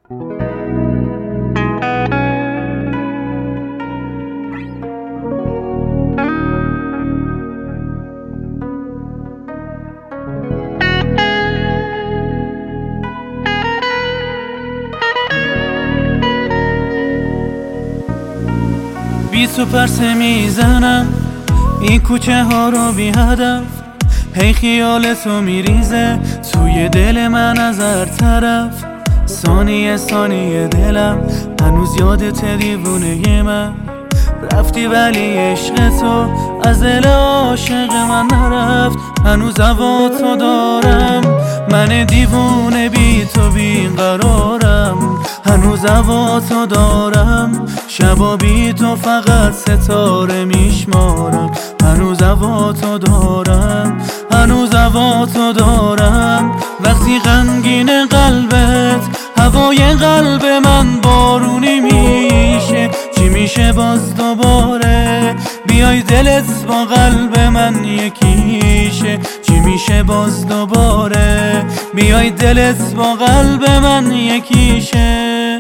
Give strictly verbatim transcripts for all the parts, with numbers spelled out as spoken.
بی تو پرسه میزنم این کوچه ها رو بی هدف، هی خیال تو میریزه توی دل من از هر طرف. ثانیه ثانیه دلم هنوز یادت دیوونه من رفتی، ولی عشق تو از دل عاشق من نرفت. هنوز هوا تو دارم، من دیوونه بی تو بیقرارم. هنوز هوا تو دارم، شبا بی تو فقط ستاره میشمارم. هنوز هوا تو دارم، هنوز هوا تو دارم. وقتی غمگین قلبت هوای قلب من بارونی میشه، چی میشه باز دوباره بیای دلت با قلب من یکیشه؟ چی میشه باز دوباره بیای دلت با قلب من یکیشه؟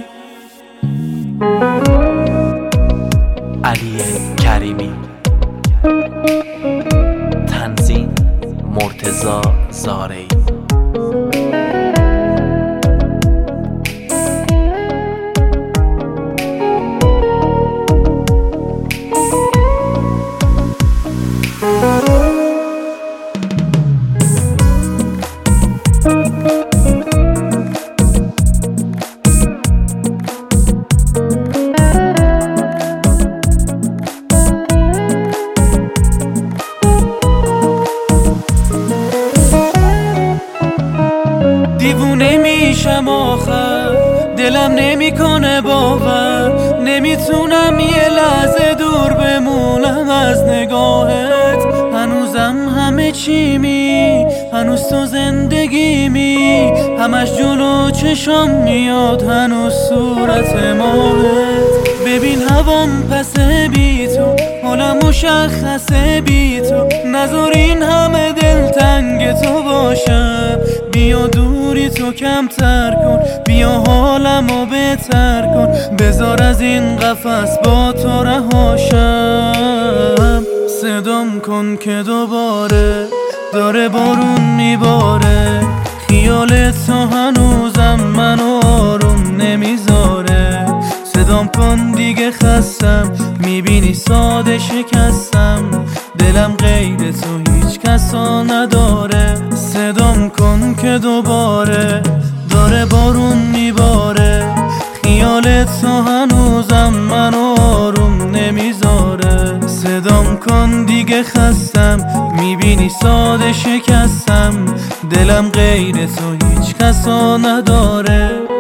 علی کریمی، تنظیم مرتضی زارعی. دیوونه میشم آخر، دلم نمیکنه باور، نمیتونم یه لحظه دور بمونم از نگاهت. هنوزم همه چی می، هنوز تو زندگی می، همش جلو چشم میاد هنوز صورت ماهت. ببین هوام پسه بی تو، حالم مشخصه بی تو، نذار این همه دلتنگ تو باشم. بیا دوری تو کمتر کن، بیا حالمو بهتر کن، بذار از این قفس با تو رهاشم. صدام کن که دوباره داره بارون میباره، خیال تو هنوزم منو آروم نمیذاره. صدام کن دیگه خستم، میبینی ساده شکستم، دلم غیر تو هیچ کسا نداره. صدام کن که دوباره داره بارون میباره، خیال تو هنوزم منو آروم نمیذاره. صدام کن دیگه خستم، میبینی ساده شکستم، دلم غیر تو هیچ کسا نداره.